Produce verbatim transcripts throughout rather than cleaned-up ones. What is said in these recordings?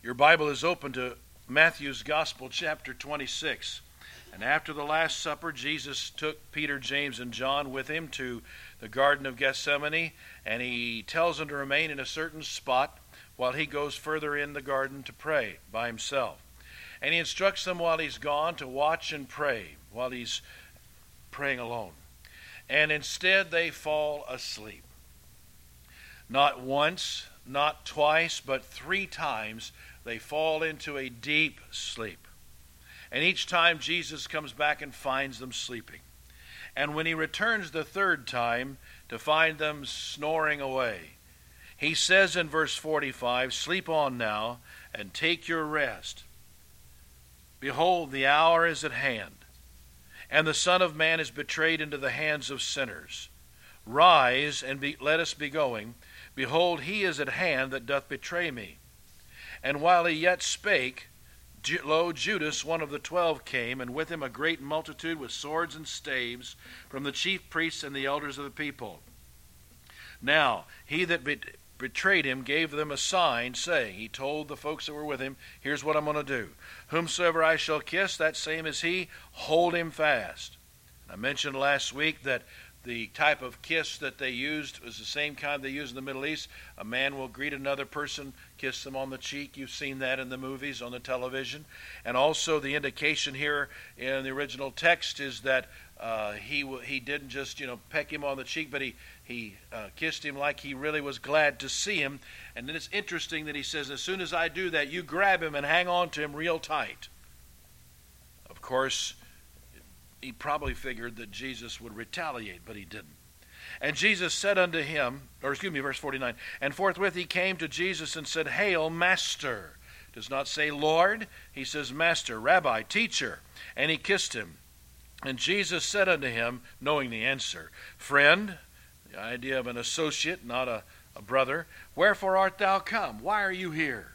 Your Bible is open to Matthew's Gospel, chapter twenty-six. And after the Last Supper, Jesus took Peter, James, and John with him to the Garden of Gethsemane, and he tells them to remain in a certain spot while he goes further in the garden to pray by himself. And he instructs them while he's gone to watch and pray while he's praying alone. And instead they fall asleep. Not once, not twice, but three times they fall into a deep sleep. And each time Jesus comes back and finds them sleeping. And when he returns the third time to find them snoring away, he says in verse forty-five, "Sleep on now and take your rest. Behold, the hour is at hand, and the Son of Man is betrayed into the hands of sinners. Rise and be, let us be going. Behold, he is at hand that doth betray me." And while he yet spake, lo, Judas, one of the twelve, came, and with him a great multitude with swords and staves from the chief priests and the elders of the people. Now he that be- betrayed him gave them a sign, saying, he told the folks that were with him, "Here's what I'm going to do. Whomsoever I shall kiss, that same is he, hold him fast." I mentioned last week that the type of kiss that they used was the same kind they use in the Middle East. A man will greet another person, kiss them on the cheek. You've seen that in the movies, on the television. And also the indication here in the original text is that uh, he he didn't just, you know, peck him on the cheek, but he, he uh, kissed him like he really was glad to see him. And then it's interesting that he says, as soon as I do that, you grab him and hang on to him real tight. Of course, he probably figured that Jesus would retaliate, but he didn't. And Jesus said unto him, or excuse me, verse forty-nine, and forthwith he came to Jesus and said, "Hail, Master." Does not say Lord, he says Master, Rabbi, Teacher. And he kissed him. And Jesus said unto him, knowing the answer, "Friend," the idea of an associate, not a, a brother, "wherefore art thou come? Why are you here?"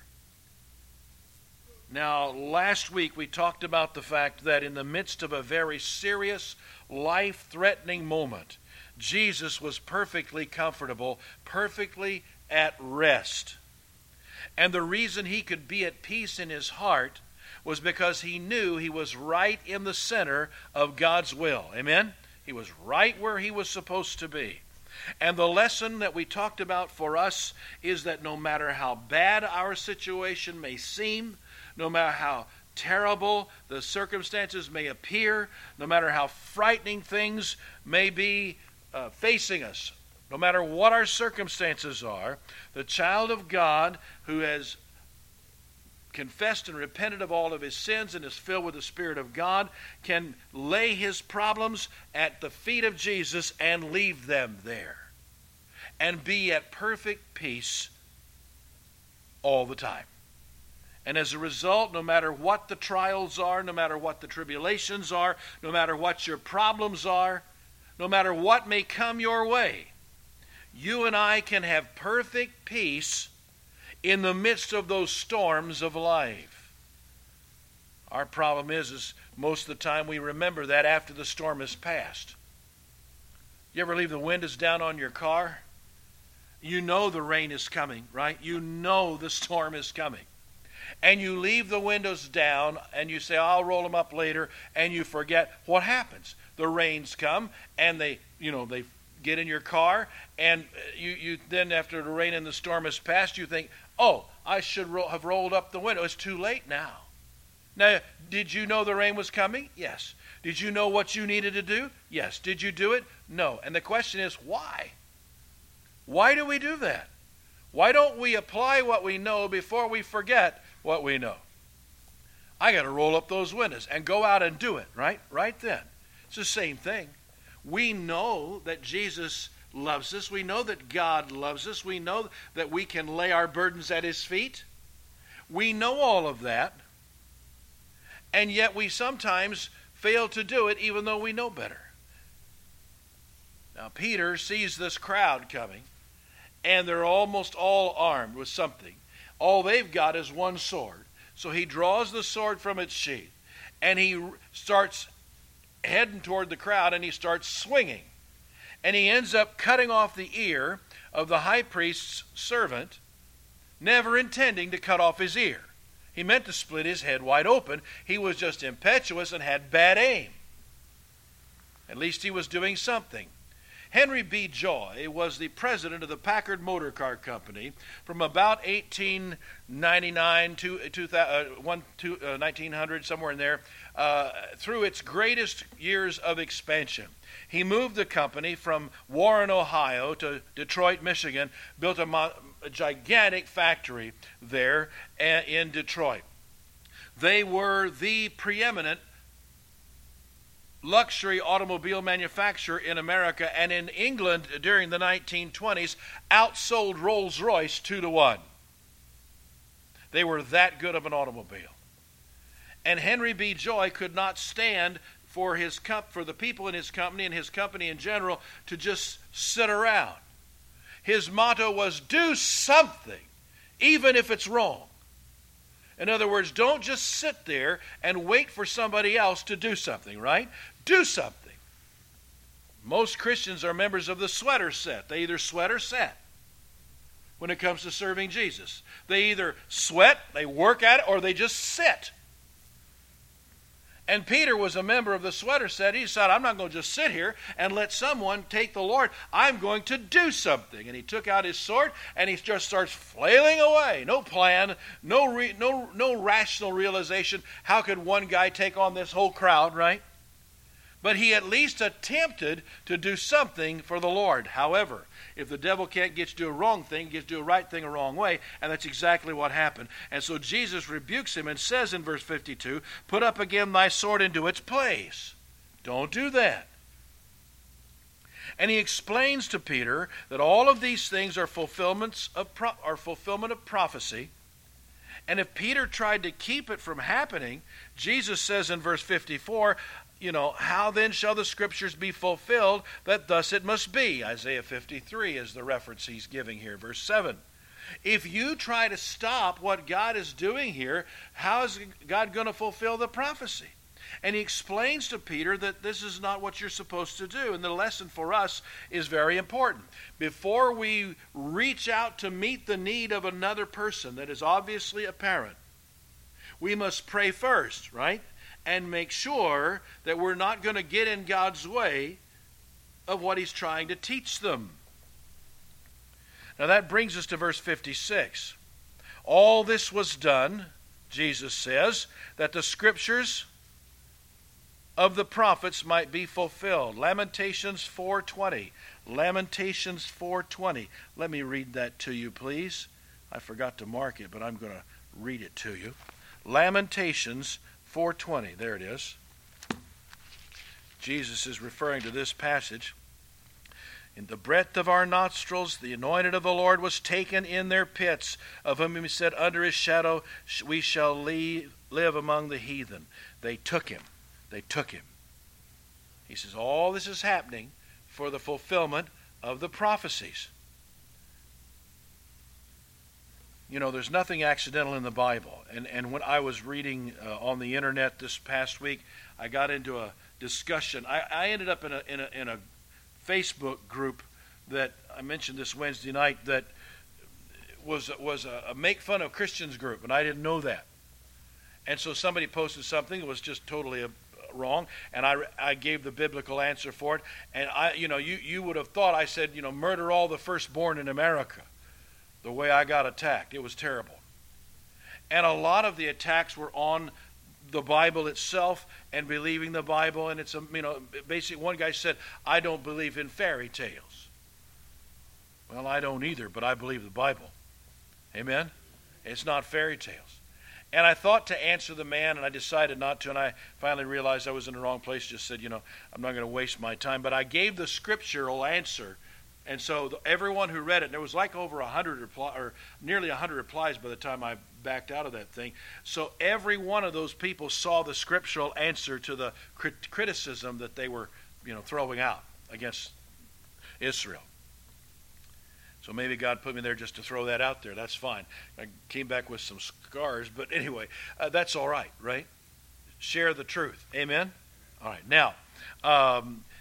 Now, last week we talked about the fact that in the midst of a very serious, life-threatening moment, Jesus was perfectly comfortable, perfectly at rest. And the reason he could be at peace in his heart was because he knew he was right in the center of God's will. Amen? He was right where he was supposed to be. And the lesson that we talked about for us is that no matter how bad our situation may seem, no matter how terrible the circumstances may appear, no matter how frightening things may be uh, facing us, no matter what our circumstances are, the child of God who has confessed and repented of all of his sins and is filled with the Spirit of God can lay his problems at the feet of Jesus and leave them there and be at perfect peace all the time. And as a result, no matter what the trials are, no matter what the tribulations are, no matter what your problems are, no matter what may come your way, you and I can have perfect peace in the midst of those storms of life. Our problem is, is most of the time we remember that after the storm has passed. You ever leave the windows down on your car? You know the rain is coming, right? You know the storm is coming. And you leave the windows down and you say, "I'll roll them up later," and you forget. What happens? The rains come and they, you know, they get in your car, and you, you then after the rain and the storm has passed, you think, "Oh, I should ro- have rolled up the window. It's too late now." Now, did you know the rain was coming? Yes. Did you know what you needed to do? Yes. Did you do it? No. And the question is, why? Why do we do that? Why don't we apply what we know before we forget what we know? I got to roll up those windows and go out and do it, right? Right then. It's the same thing. We know that Jesus loves us. We know that God loves us. We know that we can lay our burdens at his feet. We know all of that. And yet we sometimes fail to do it even though we know better. Now Peter sees this crowd coming, and they're almost all armed with something. All they've got is one sword. So he draws the sword from its sheath, and he starts heading toward the crowd, and he starts swinging. And he ends up cutting off the ear of the high priest's servant, never intending to cut off his ear. He meant to split his head wide open. He was just impetuous and had bad aim. At least he was doing something. Henry B. Joy was the president of the Packard Motor Car Company from about eighteen ninety-nine to, to nineteen hundred, somewhere in there, uh, through its greatest years of expansion. He moved the company from Warren, Ohio to Detroit, Michigan, built a, mo- a gigantic factory there in Detroit. They were the preeminent luxury automobile manufacturer in America, and in England during the nineteen twenties outsold Rolls-Royce two to one. They were that good of an automobile. And Henry B. Joy could not stand for his comp- for the people in his company and his company in general to just sit around. His motto was, do something, even if it's wrong. In other words, don't just sit there and wait for somebody else to do something, right? Do something. Most Christians are members of the sweater set. They either sweat or set when it comes to serving Jesus. They either sweat, they work at it, or they just sit. And Peter was a member of the sweater set. He said, I'm not going to just sit here and let someone take the Lord. I'm going to do something. And he took out his sword and he just starts flailing away. No plan, no, re, no, no rational realization. How could one guy take on this whole crowd, right? But he at least attempted to do something for the Lord. However, if the devil can't get you to do a wrong thing, he gets you to do a right thing a wrong way, and that's exactly what happened. And so Jesus rebukes him and says in verse fifty-two, put up again thy sword into its place. Don't do that. And he explains to Peter that all of these things are fulfillments of pro- are fulfillment of prophecy. And if Peter tried to keep it from happening, Jesus says in verse fifty-four, you know, how then shall the scriptures be fulfilled that thus it must be? Isaiah fifty-three is the reference he's giving here, verse seven. If you try to stop what God is doing here, how is God going to fulfill the prophecy? And he explains to Peter that this is not what you're supposed to do. And the lesson for us is very important. Before we reach out to meet the need of another person that is obviously apparent, we must pray first, right? And make sure that we're not going to get in God's way of what he's trying to teach them. Now that brings us to verse fifty-six. All this was done, Jesus says, that the scriptures of the prophets might be fulfilled. Lamentations four twenty. Lamentations four twenty. Let me read that to you, please. I forgot to mark it, but I'm going to read it to you. Lamentations four twenty. There it is. Jesus is referring to this passage. In the breadth of our nostrils, the anointed of the Lord was taken in their pits, of whom he said, under his shadow we shall leave, live among the heathen. They took him. They took him. He says, all this is happening for the fulfillment of the prophecies. You know, there's nothing accidental in the Bible. And, and when I was reading uh, on the internet this past week, I got into a discussion. I, I ended up in a, in a in a Facebook group that I mentioned this Wednesday night that was was a, a make fun of Christians group, and I didn't know that. And so somebody posted something that was just totally a, wrong, and I, I gave the biblical answer for it. And I, you know, you you would have thought I said, you know, murder all the firstborn in America. The way I got attacked, it was terrible. And a lot of the attacks were on the Bible itself and believing the Bible. And it's a, you know, basically one guy said, I don't believe in fairy tales. Well, I don't either, but I believe the Bible. Amen? It's not fairy tales. And I thought to answer the man, and I decided not to, and I finally realized I was in the wrong place, just said, you know, I'm not going to waste my time. But I gave the scriptural answer. And so everyone who read it, and there was like over a hundred reply, or nearly a hundred replies by the time I backed out of that thing. So every one of those people saw the scriptural answer to the crit- criticism that they were, you know, throwing out against Israel. So maybe God put me there just to throw that out there. That's fine. I came back with some scars, but anyway, uh, that's all right, right? Share the truth. Amen? All right. Now, um,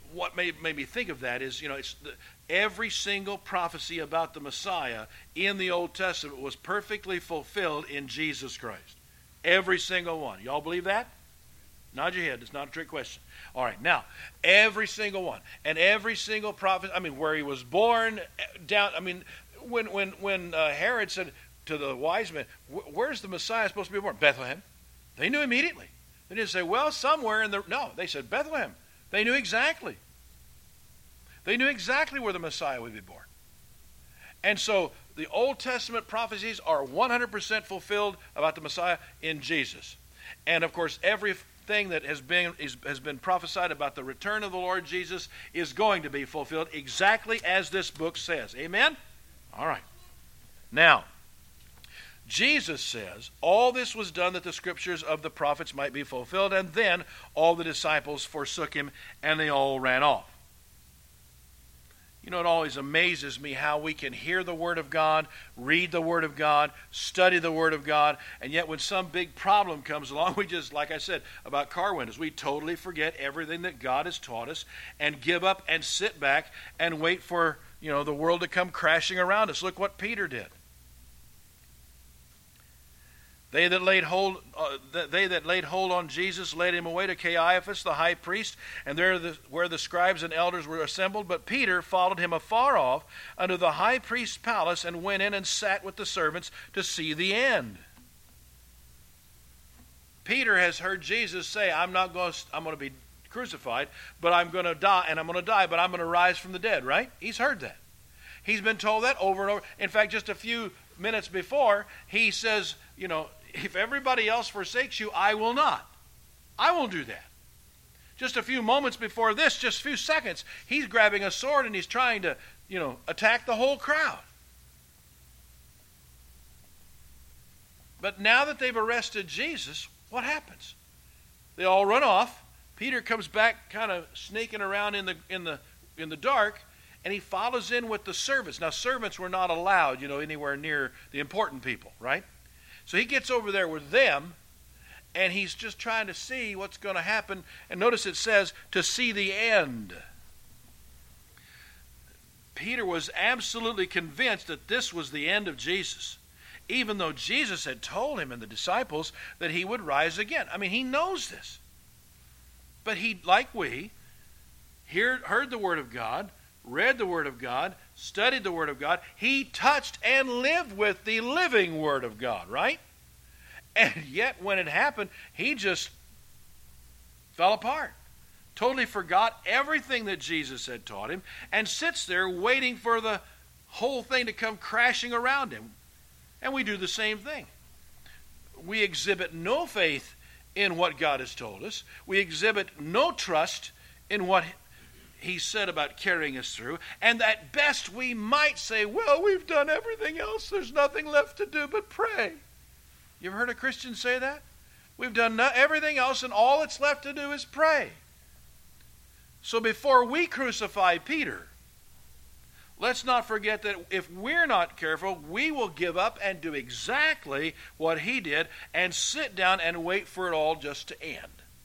what made, made me think of that is, you know, it's the, every single prophecy about the Messiah in the Old Testament was perfectly fulfilled in Jesus Christ. Every single one. Y'all believe that? Nod your head. It's not a trick question. All right. Now, every single one. And every single prophet, I mean, where he was born, down, I mean, when when when uh, Herod said to the wise men, where's the Messiah supposed to be born? Bethlehem. They knew immediately. They didn't say, well, somewhere in the, no. They said Bethlehem. They knew exactly. They knew exactly where the Messiah would be born. And so the Old Testament prophecies are one hundred percent fulfilled about the Messiah in Jesus. And of course, everything that has been is, has been prophesied about the return of the Lord Jesus is going to be fulfilled exactly as this book says. Amen? All right. Now, Jesus says, all this was done that the scriptures of the prophets might be fulfilled, and then all the disciples forsook him, and they all ran off. You know, it always amazes me how we can hear the Word of God, read the Word of God, study the Word of God, and yet when some big problem comes along, we just, like I said about car windows, we totally forget everything that God has taught us and give up and sit back and wait for, you know, the world to come crashing around us. Look what Peter did. They that laid hold, uh, they that laid hold on Jesus led him away to Caiaphas, the high priest, and there the, where the scribes and elders were assembled. But Peter followed him afar off unto the high priest's palace, and went in and sat with the servants to see the end. Peter has heard Jesus say, "I'm not going. To, I'm going to be crucified, but I'm going to die, and I'm going to die, but I'm going to rise from the dead." Right? He's heard that. He's been told that over and over. In fact, just a few minutes before, he says, you know, if everybody else forsakes you, I will not. I won't do that. Just a few moments before this, just a few seconds, he's grabbing a sword and he's trying to, you know, attack the whole crowd. But now that they've arrested Jesus, what happens? They all run off. Peter comes back kind of sneaking around in the in the in the dark, and he follows in with the servants. Now, servants were not allowed, you know, anywhere near the important people, right? So he gets over there with them, and he's just trying to see what's going to happen. And notice it says, to see the end. Peter was absolutely convinced that this was the end of Jesus, even though Jesus had told him and the disciples that he would rise again. I mean, he knows this. But he, like we, heard, heard the Word of God, read the Word of God, studied the Word of God. He touched and lived with the living Word of God, right? And yet when it happened, he just fell apart. Totally forgot everything that Jesus had taught him and sits there waiting for the whole thing to come crashing around him. And we do the same thing. We exhibit no faith in what God has told us. We exhibit no trust in what he said about carrying us through, and at best we might say, well, we've done everything else. There's nothing left to do but pray. You ever heard a Christian say that? We've done no- everything else, and all that's left to do is pray. So before we crucify Peter, let's not forget that if we're not careful, we will give up and do exactly what he did and sit down and wait for it all just to end.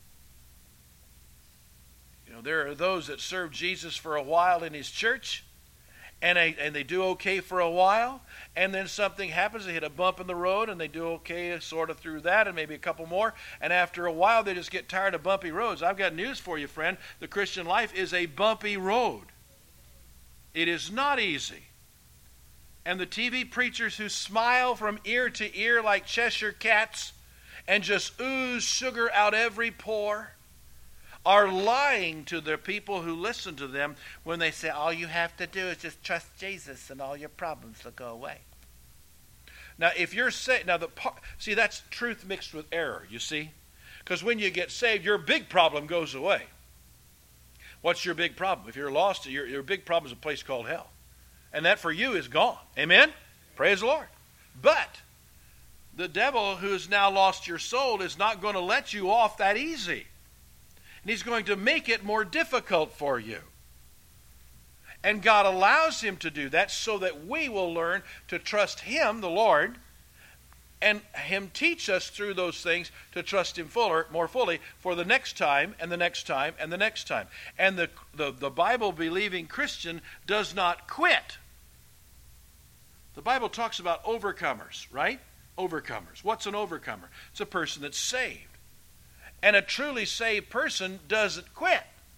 You know, there are those that serve Jesus for a while in his church, and they, and they do okay for a while, and then something happens, they hit a bump in the road, and they do okay sort of through that, and maybe a couple more, and after a while they just get tired of bumpy roads. I've got news for you, friend. The Christian life is a bumpy road. It is not easy. And the T V preachers who smile from ear to ear like Cheshire cats and just ooze sugar out every pore are lying to the people who listen to them when they say, all you have to do is just trust Jesus and all your problems will go away. Now, if you're saved, now the part, see, that's truth mixed with error, you see? Because when you get saved, your big problem goes away. What's your big problem? If you're lost, your, your big problem is a place called hell. And that for you is gone. Amen? Praise the Lord. But the devil who has now lost your soul is not going to let you off that easy. And he's going to make it more difficult for you. And God allows him to do that so that we will learn to trust him, the Lord, and him teach us through those things to trust him fuller, more fully for the next time and the next time and the next time. And the, the, the Bible-believing Christian does not quit. The Bible talks about overcomers, right? Overcomers. What's an overcomer? It's a person that's saved. And a truly saved person doesn't quit.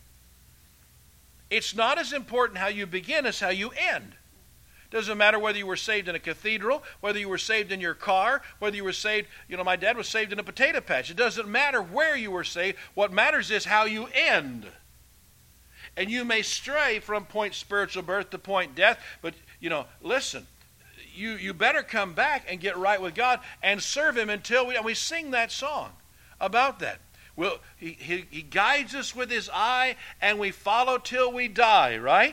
It's not as important how you begin as how you end. Doesn't matter whether you were saved in a cathedral, whether you were saved in your car, whether you were saved, you know, my dad was saved in a potato patch. It doesn't matter where you were saved. What matters is how you end. And you may stray from point spiritual birth to point death, but, you know, listen, you, you better come back and get right with God and serve him until we, and we sing that song about that. We'll, he, he, he guides us with his eye, and we follow till we die, right?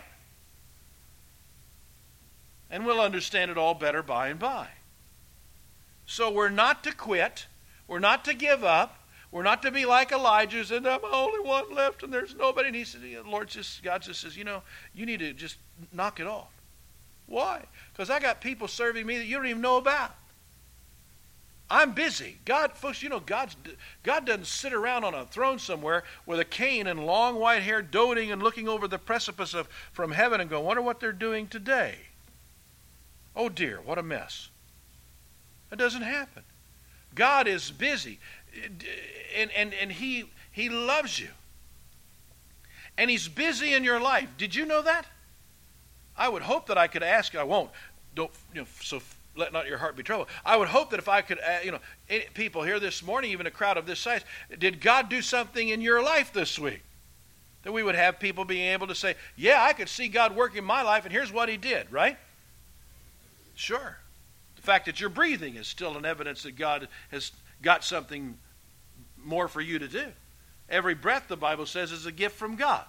And we'll understand it all better by and by. So we're not to quit. We're not to give up. We're not to be like Elijah, and I'm the only one left, and there's nobody. And he said, the Lord just, God just says, you know, you need to just knock it off. Why? Because I got people serving me that you don't even know about. I'm busy. God, folks, you know, God's, God doesn't sit around on a throne somewhere with a cane and long white hair doting and looking over the precipice of from heaven and go, wonder what they're doing today. Oh dear, what a mess. That doesn't happen. God is busy. And, and, and he, he loves you. And he's busy in your life. Did you know that? I would hope that I could ask, I won't. Don't, you know, so let not your heart be troubled. I would hope that if I could, uh, you know, any, people here this morning, even a crowd of this size, did God do something in your life this week? That we would have people being able to say, yeah, I could see God working in my life, and here's what he did, right? Sure. The fact that you're breathing is still an evidence that God has got something more for you to do. Every breath, the Bible says, is a gift from God.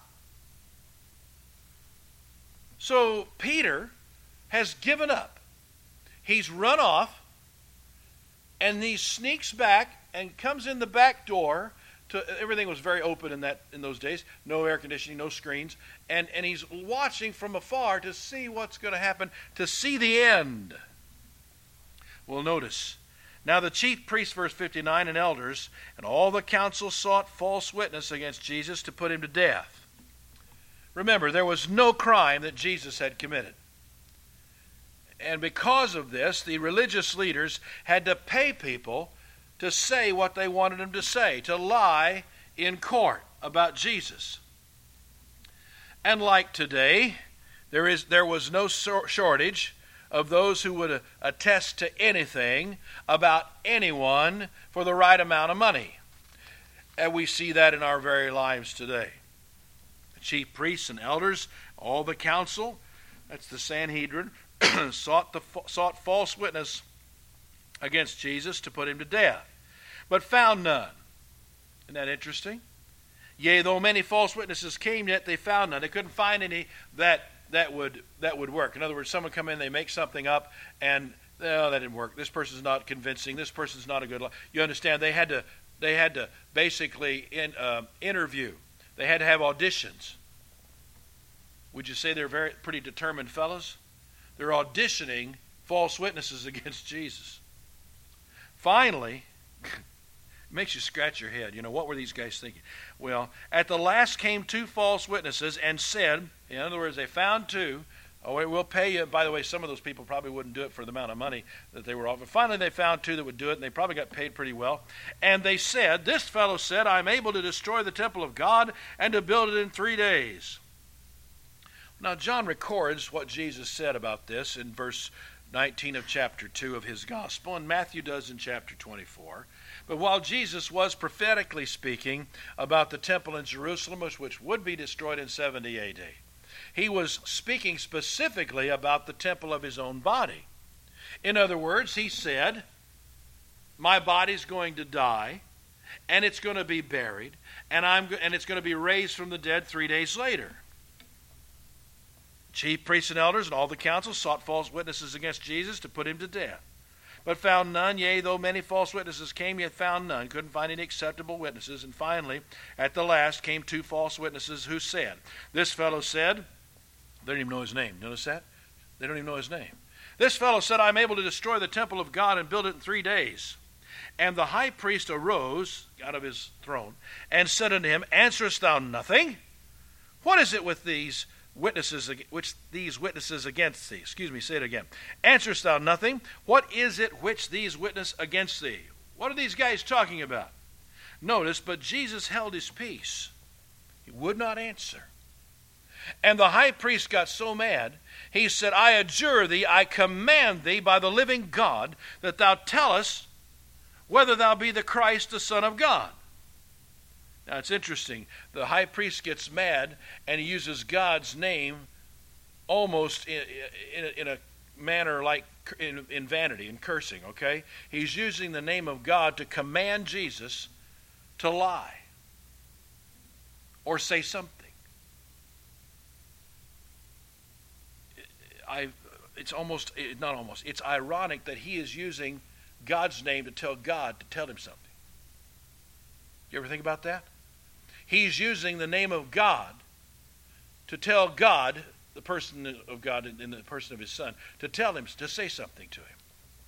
So Peter has given up. He's run off, and he sneaks back and comes in the back door. To, everything was very open in that in those days. No air conditioning, no screens. And, and he's watching from afar to see what's going to happen, to see the end. Well, notice. Now the chief priests, verse fifty-nine, and elders, and all the council sought false witness against Jesus to put him to death. Remember, there was no crime that Jesus had committed. And because of this, the religious leaders had to pay people to say what they wanted them to say, to lie in court about Jesus. And like today, there is there was no shortage of those who would attest to anything about anyone for the right amount of money. And we see that in our very lives today. The chief priests and elders, all the council, that's the Sanhedrin, sought, the, sought false witness against Jesus to put him to death, but found none. Isn't that interesting? Yea, though many false witnesses came, yet they found none. They couldn't find any that that would that would work. In other words, someone come in, they make something up, and oh, that didn't work. This person's not convincing. This person's not a good. Li-. You understand? They had to they had to basically in, uh, interview. They had to have auditions. Would you say they're very pretty determined fellows? They're auditioning false witnesses against Jesus. Finally, it makes you scratch your head. You know, what were these guys thinking? Well, at the last came two false witnesses and said, in other words, they found two. Oh, we'll pay you. By the way, some of those people probably wouldn't do it for the amount of money that they were offered. Finally, they found two that would do it, and they probably got paid pretty well. And they said, this fellow said, I'm able to destroy the temple of God and to build it in three days. Now, John records what Jesus said about this in verse nineteen of chapter two of his gospel, and Matthew does in chapter twenty-four. But while Jesus was prophetically speaking about the temple in Jerusalem, which would be destroyed in seventy A D, he was speaking specifically about the temple of his own body. In other words, he said, my body's going to die, and it's going to be buried, and I'm and it's going to be raised from the dead three days later. Chief priests and elders and all the council sought false witnesses against Jesus to put him to death, but found none. Yea, though many false witnesses came, yet found none. Couldn't find any acceptable witnesses. And finally, at the last, came two false witnesses who said, this fellow said, they don't even know his name. Notice that? They don't even know his name. This fellow said, I'm able to destroy the temple of God and build it in three days. And the high priest arose out of his throne and said unto him, Answerest thou nothing? What is it with these witnesses, which these witnesses against thee? Excuse me, say it again. Answerest thou nothing? What is it which these witness against thee? What are these guys talking about? Notice, but Jesus held his peace. He would not answer. And the high priest got so mad, he said, I adjure thee, I command thee by the living God, that thou tell us whether thou be the Christ, the Son of God. Now it's interesting. The high priest gets mad, and he uses God's name almost in, in, in a manner like in, in vanity, in cursing, okay? He's using the name of God to command Jesus to lie or say something. I, it's almost, not almost, it's ironic that he is using God's name to tell God to tell him something. You ever think about that? He's using the name of God to tell God, the person of God in the person of his Son, to tell him, to say something to him.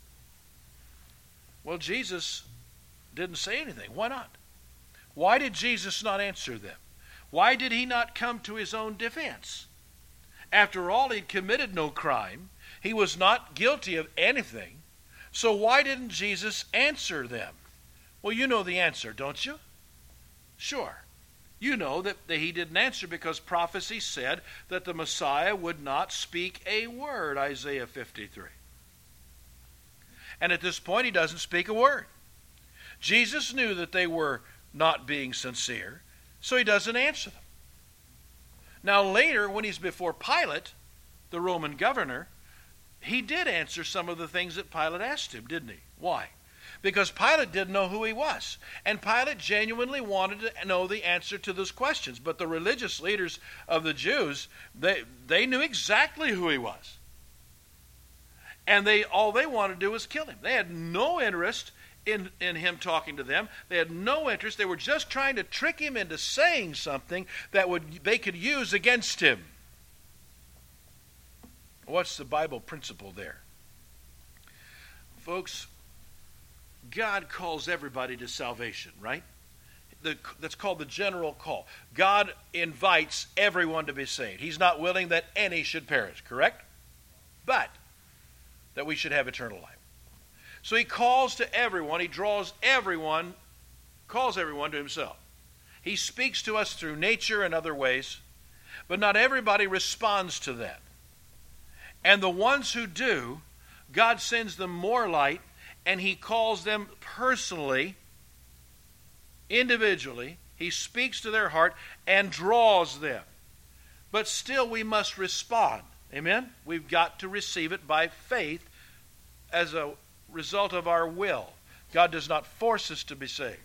Well, Jesus didn't say anything. Why not? Why did Jesus not answer them? Why did he not come to his own defense? After all, he'd committed no crime. He was not guilty of anything. So why didn't Jesus answer them? Well, you know the answer, don't you? Sure. You know that, that he didn't answer because prophecy said that the Messiah would not speak a word, Isaiah fifty-three. And at this point, he doesn't speak a word. Jesus knew that they were not being sincere, so he doesn't answer them. Now later, when he's before Pilate, the Roman governor, he did answer some of the things that Pilate asked him, didn't he? Why? Because Pilate didn't know who he was. And Pilate genuinely wanted to know the answer to those questions. But the religious leaders of the Jews, they, they knew exactly who he was. And they all they wanted to do was kill him. They had no interest in, in him talking to them. They had no interest. They were just trying to trick him into saying something that would they could use against him. What's the Bible principle there? Folks, God calls everybody to salvation, right? The, that's called the general call. God invites everyone to be saved. He's not willing that any should perish, correct? But that we should have eternal life. So he calls to everyone. He draws everyone, calls everyone to himself. He speaks to us through nature and other ways, but not everybody responds to that. And the ones who do, God sends them more light, and he calls them personally, individually. He speaks to their heart and draws them. But still we must respond. Amen? We've got to receive it by faith as a result of our will. God does not force us to be saved.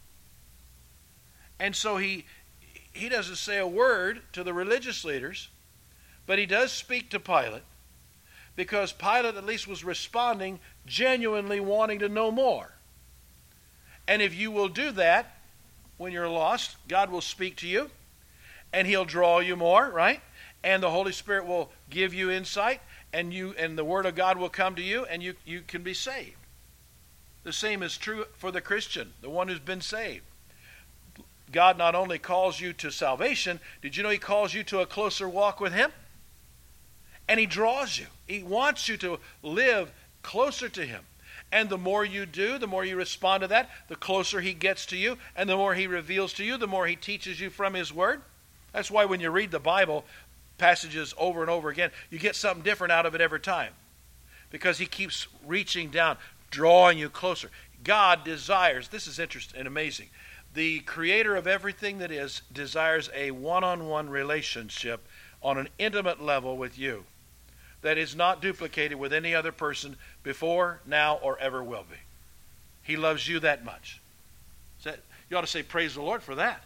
And so he, he doesn't say a word to the religious leaders, but he does speak to Pilate, because Pilate at least was responding, genuinely wanting to know more. And if you will do that, when you're lost, God will speak to you, and he'll draw you more, right? And the Holy Spirit will give you insight, and you and the Word of God will come to you, and you, you can be saved. The same is true for the Christian, the one who's been saved. God not only calls you to salvation, did you know he calls you to a closer walk with him? And he draws you. He wants you to live closer to him. And the more you do, the more you respond to that, the closer he gets to you, and the more he reveals to you, the more he teaches you from his Word. That's why when you read the Bible, passages over and over again, you get something different out of it every time. Because he keeps reaching down, drawing you closer. God desires, this is interesting and amazing, the creator of everything that is desires a one-on-one relationship on an intimate level with you that is not duplicated with any other person before, now, or ever will be. He loves you that much. That, you ought to say praise the Lord for that.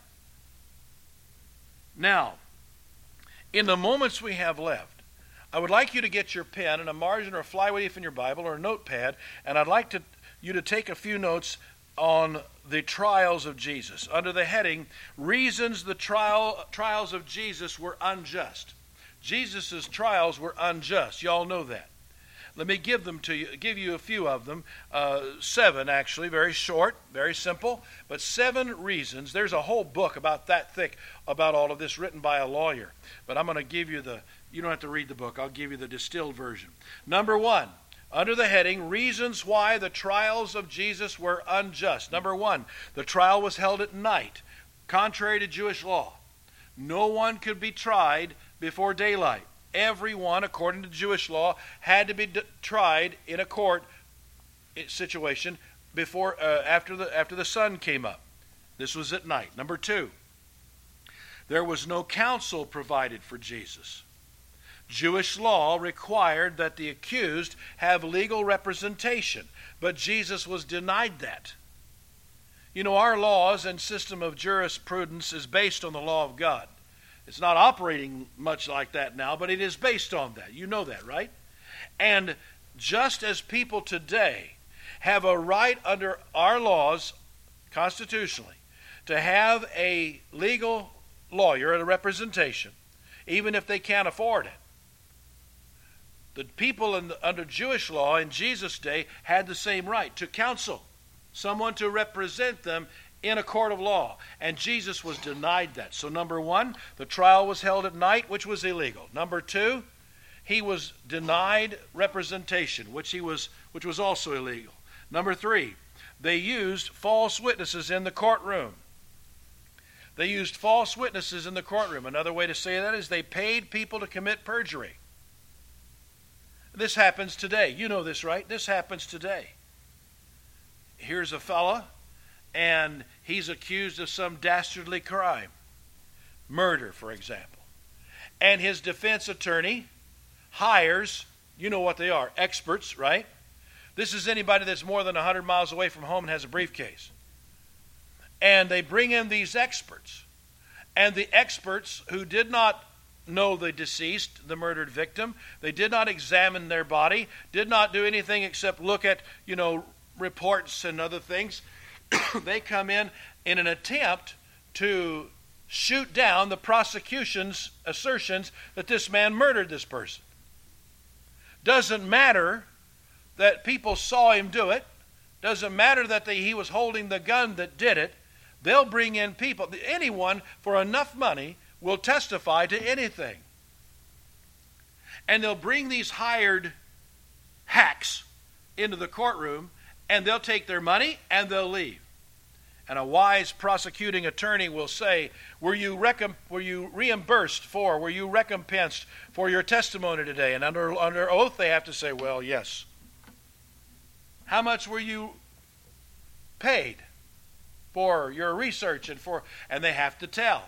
Now, in the moments we have left, I would like you to get your pen and a margin or a flyleaf in your Bible or a notepad, and I'd like to, you to take a few notes on the trials of Jesus, under the heading, Reasons the trial, Trials of Jesus Were Unjust. Jesus' trials were unjust. You all know that. Let me give them to you, give you a few of them. Uh, seven, actually, very short, very simple, but seven reasons. There's a whole book about that thick about all of this written by a lawyer. But I'm going to give you the, you don't have to read the book. I'll give you the distilled version. Number one, under the heading, Reasons Why the Trials of Jesus Were Unjust. Number one, the trial was held at night, contrary to Jewish law. No one could be tried before daylight. Everyone, according to Jewish law, had to be d- tried in a court situation before, uh, after the after the sun came up. This was at night. Number two, there was no counsel provided for Jesus. Jewish law required that the accused have legal representation, but Jesus was denied that. You know, our laws and system of jurisprudence is based on the law of God. It's not operating much like that now, but it is based on that. You know that, right? And just as people today have a right under our laws, constitutionally, to have a legal lawyer and a representation, even if they can't afford it, the people in the, under Jewish law in Jesus' day had the same right to counsel, someone to represent them in a court of law, and Jesus was denied that. So number one, the trial was held at night, which was illegal. Number two, he was denied representation, which he was, which was also illegal. Number three, they used false witnesses in the courtroom. They used false witnesses in the courtroom. Another way to say that is they paid people to commit perjury. This happens today. You know this, right? This happens today. Here's a fella, and he's accused of some dastardly crime. Murder, for example. And his defense attorney hires, you know what they are, experts, right? This is anybody that's more than one hundred miles away from home and has a briefcase. And they bring in these experts. And the experts who did not know the deceased, the murdered victim, they did not examine their body, did not do anything except look at, you know, reports and other things. They come in in an attempt to shoot down the prosecution's assertions that this man murdered this person. Doesn't matter that people saw him do it. Doesn't matter that they, he was holding the gun that did it. They'll bring in people. Anyone for enough money will testify to anything. And they'll bring these hired hacks into the courtroom, and they'll take their money and they'll leave. And a wise prosecuting attorney will say, were you, recom- were you reimbursed for, were you recompensed for your testimony today? And under, under oath they have to say, well, yes. How much were you paid for your research and for, and they have to tell.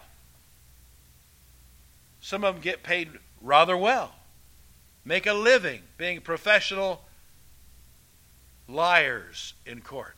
Some of them get paid rather well, make a living being professional liars in court.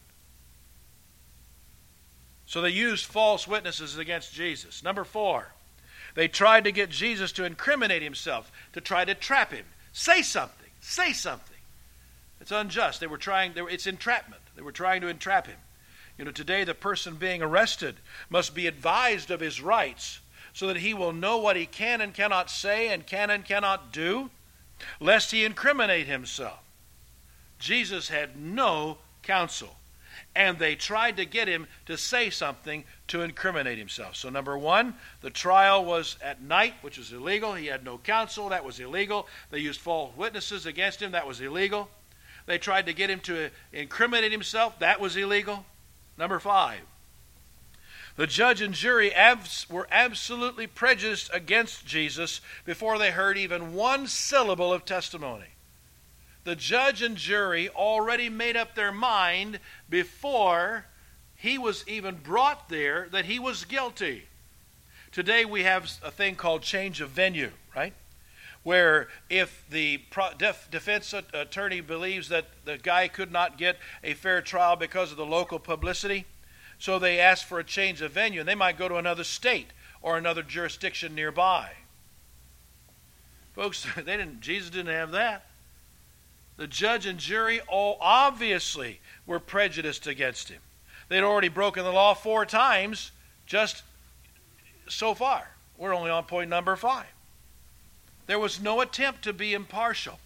So they used false witnesses against Jesus. Number four, they tried to get Jesus to incriminate himself, to try to trap him. Say something. Say something. It's unjust. They were trying, they were, it's entrapment. They were trying to entrap him. You know, today the person being arrested must be advised of his rights so that he will know what he can and cannot say and can and cannot do, lest he incriminate himself. Jesus had no counsel, and they tried to get him to say something to incriminate himself. So number one, the trial was at night, which was illegal. He had no counsel. That was illegal. They used false witnesses against him. That was illegal. They tried to get him to incriminate himself. That was illegal. Number five, the judge and jury abs- were absolutely prejudiced against Jesus before they heard even one syllable of testimony. The judge and jury already made up their mind before he was even brought there that he was guilty. Today we have a thing called change of venue, right? Where if the pro- def- defense attorney believes that the guy could not get a fair trial because of the local publicity, so they ask for a change of venue, and they might go to another state or another jurisdiction nearby. Folks, they didn't. Jesus didn't have that. The judge and jury all obviously were prejudiced against him. They'd already broken the law four times just so far. We're only on point number five. There was no attempt to be impartial.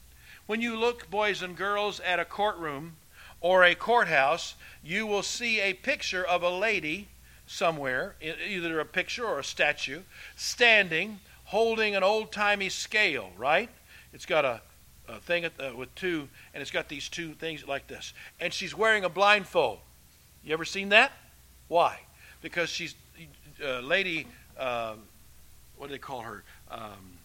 When you look, boys and girls, at a courtroom or a courthouse, you will see a picture of a lady somewhere, either a picture or a statue, standing, holding an old-timey scale, right? It's got a, a thing uh, with two, and it's got these two things like this. And she's wearing a blindfold. You ever seen that? Why? Because she's a uh, lady, uh, what do they call her? Um,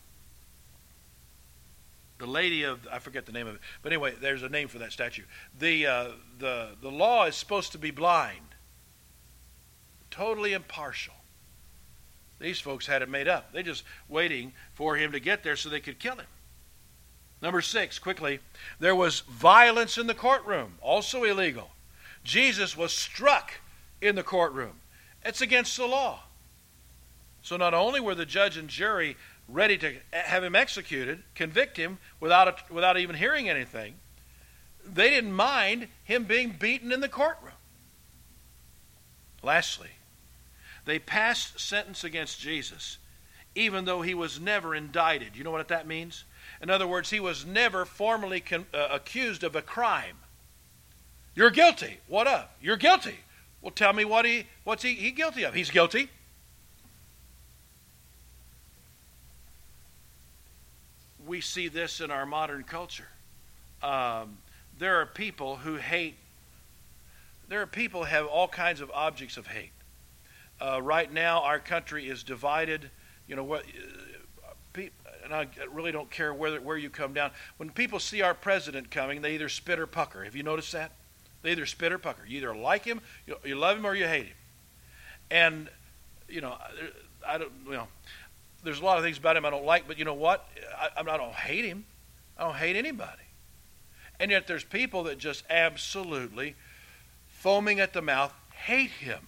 the lady of, I forget the name of it. But anyway, there's a name for that statue. The, uh, the, the law is supposed to be blind. Totally impartial. These folks had it made up. They're just waiting for him to get there so they could kill him. Number six, quickly, there was violence in the courtroom, also illegal. Jesus was struck in the courtroom. It's against the law. So not only were the judge and jury ready to have him executed, convict him without, a, without even hearing anything, they didn't mind him being beaten in the courtroom. Lastly, they passed sentence against Jesus, even though he was never indicted. You know what that means? In other words, he was never formally con- uh, accused of a crime. You're guilty. What of? You're guilty. Well, tell me what he what's he, he guilty of? He's guilty. We see this in our modern culture. Um, there are people who hate. There are people who have all kinds of objects of hate. Uh, right now, our country is divided. You know what? Uh, and I really don't care where where you come down. When people see our president coming, they either spit or pucker. Have you noticed that? They either spit or pucker. You either like him, you, you love him, or you hate him. And you know, I don't. You know, there's a lot of things about him I don't like, but you know what? I, I don't hate him. I don't hate anybody. And yet, there's people that just absolutely, foaming at the mouth, hate him.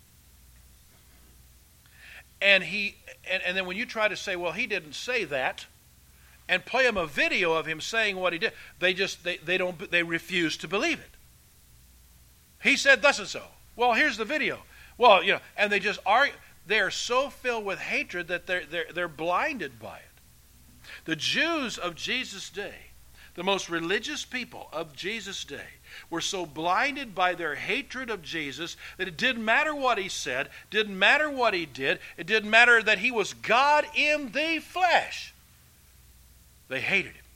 And he, and, and then when you try to say, well, he didn't say that, and play them a video of him saying what he did, they just they, they don't they refuse to believe it. He said thus and so. Well, here's the video. Well, you know, and they just are they are so filled with hatred that they're they're they're blinded by it. The Jews of Jesus' day, the most religious people of Jesus' day, were so blinded by their hatred of Jesus that it didn't matter what he said, didn't matter what he did, it didn't matter that he was God in the flesh. They hated him.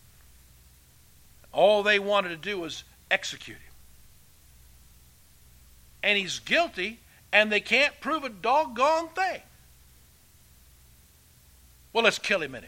All they wanted to do was execute him. And he's guilty, and they can't prove a doggone thing. Well, let's kill him anyway.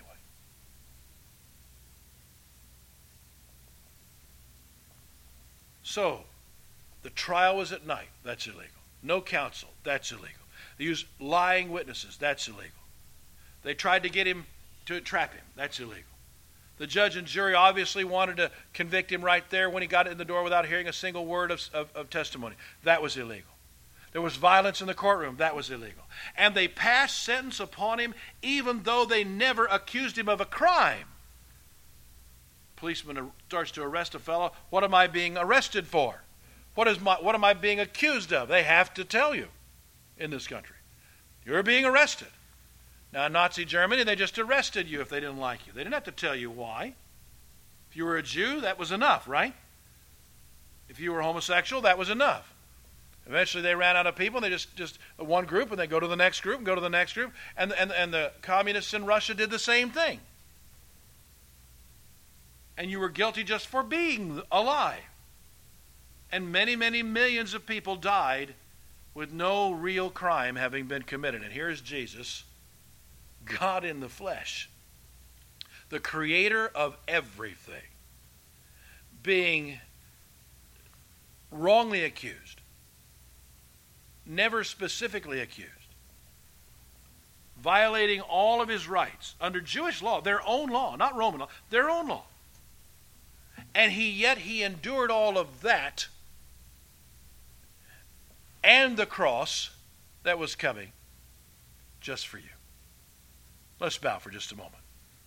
So, the trial was at night. That's illegal. No counsel. That's illegal. They used lying witnesses. That's illegal. They tried to get him to trap him. That's illegal. The judge and jury obviously wanted to convict him right there when he got in the door without hearing a single word of, of, of testimony. That was illegal. There was violence in the courtroom. That was illegal. And they passed sentence upon him even though they never accused him of a crime. Policeman starts to arrest a fellow. What am I being arrested for? What is my, what am I being accused of? They have to tell you in this country. You're being arrested. Now, in Nazi Germany, they just arrested you if they didn't like you. They didn't have to tell you why. If you were a Jew, that was enough, right? If you were homosexual, that was enough. Eventually, they ran out of people, and they just, just one group, and they go to the next group, and go to the next group. And, and, and the communists in Russia did the same thing. And you were guilty just for being alive. And many, many millions of people died with no real crime having been committed. And here's Jesus, God in the flesh, the creator of everything, being wrongly accused, never specifically accused, violating all of his rights under Jewish law, their own law, not Roman law, their own law. And he yet he endured all of that and the cross that was coming just for you. Let's bow for just a moment.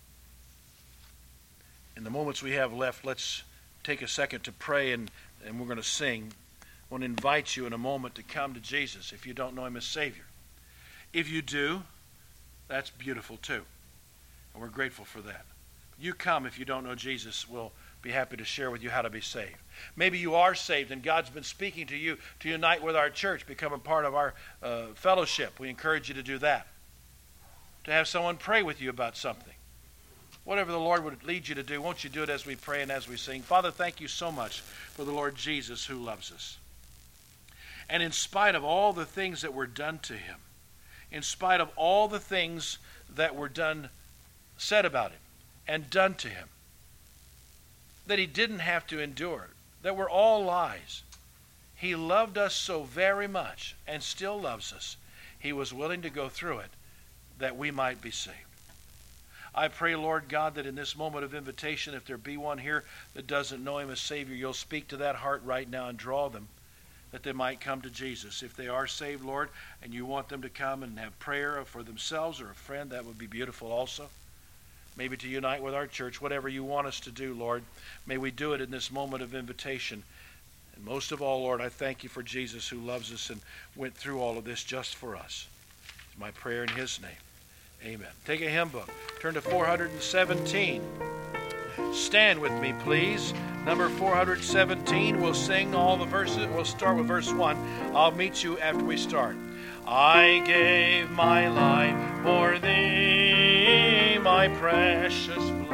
In the moments we have left, let's take a second to pray, and, and we're going to sing. I want to invite you in a moment to come to Jesus if you don't know him as Savior. If you do, that's beautiful too. And we're grateful for that. you come if you don't know Jesus. We'll be happy to share with you how to be saved. Maybe you are saved and God's been speaking to you to unite with our church, become a part of our uh, fellowship. We encourage you to do that. To have someone pray with you about something. Whatever the Lord would lead you to do, won't you do it as we pray and as we sing. Father, thank you so much for the Lord Jesus who loves us. And in spite of all the things that were done to him, in spite of all the things that were done, said about him, and done to him, that he didn't have to endure, that were all lies. He loved us so very much and still loves us. He was willing to go through it that we might be saved. I pray, Lord God, that in this moment of invitation, if there be one here that doesn't know him as Savior, you'll speak to that heart right now and draw them, that they might come to Jesus. If they are saved, Lord, and you want them to come and have prayer for themselves or a friend, that would be beautiful also. Maybe to unite with our church, whatever you want us to do, Lord, may we do it in this moment of invitation. And most of all, Lord, I thank you for Jesus who loves us and went through all of this just for us. It's my prayer in his name. Amen. Take a hymn book. Turn to four hundred seventeen. Stand with me, please. Number four hundred seventeen. We'll sing all the verses. We'll start with verse one. I'll meet you after we start. I gave my life for thee, my precious